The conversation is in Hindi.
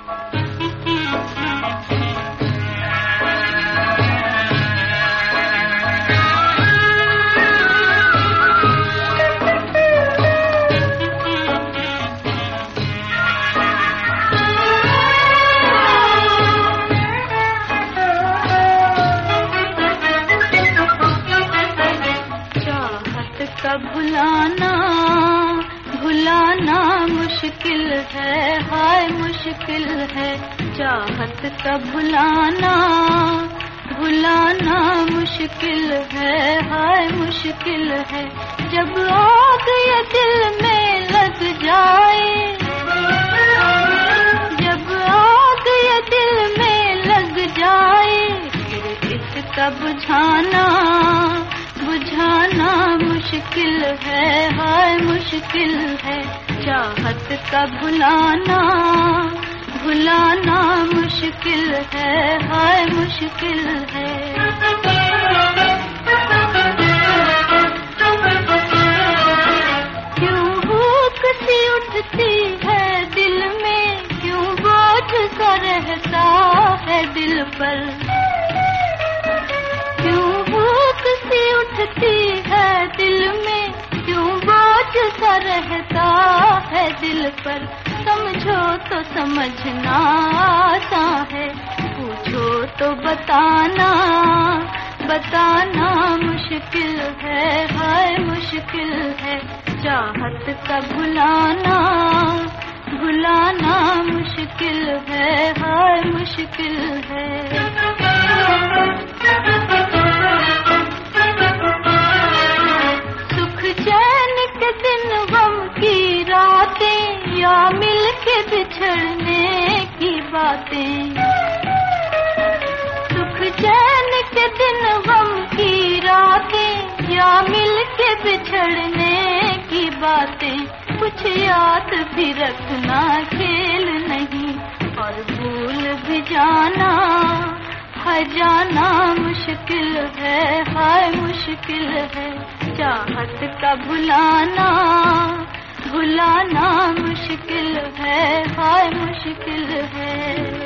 भुलाना भुलाना मुश्किल है, हाय मुश्किल है। चाहत का भुलाना भुलाना मुश्किल है, हाय मुश्किल है। जब आग ये दिल में लग जाए, जब आग ये दिल में लग जाए, फिर इसका बुझाना बुझाना मुश्किल है, हाय मुश्किल है। चाहत का भुलाना भुलाना मुश्किल है, हाय मुश्किल है। क्यों भूख सी उठती है दिल में, क्यों बोझ सा रहता है दिल पर। क्यों भूख सी उठती है दिल में, क्यों बोझ सा रहता है दिल पर। समझो तो समझना आसान है, पूछो तो बताना बताना मुश्किल है, हाय मुश्किल है। चाहत का भुलाना भुलाना मुश्किल है, हाय मुश्किल है। या मिल के बिछड़ने की बातें, सुख चैन के दिन गम की रातें, या मिल के बिछड़ने की बातें। कुछ याद भी रखना खेल नहीं, और भूल भी जाना है जाना मुश्किल है, हाय मुश्किल है। चाहत का भुलाना भुलाना मुश्किल है, हाय मुश्किल है।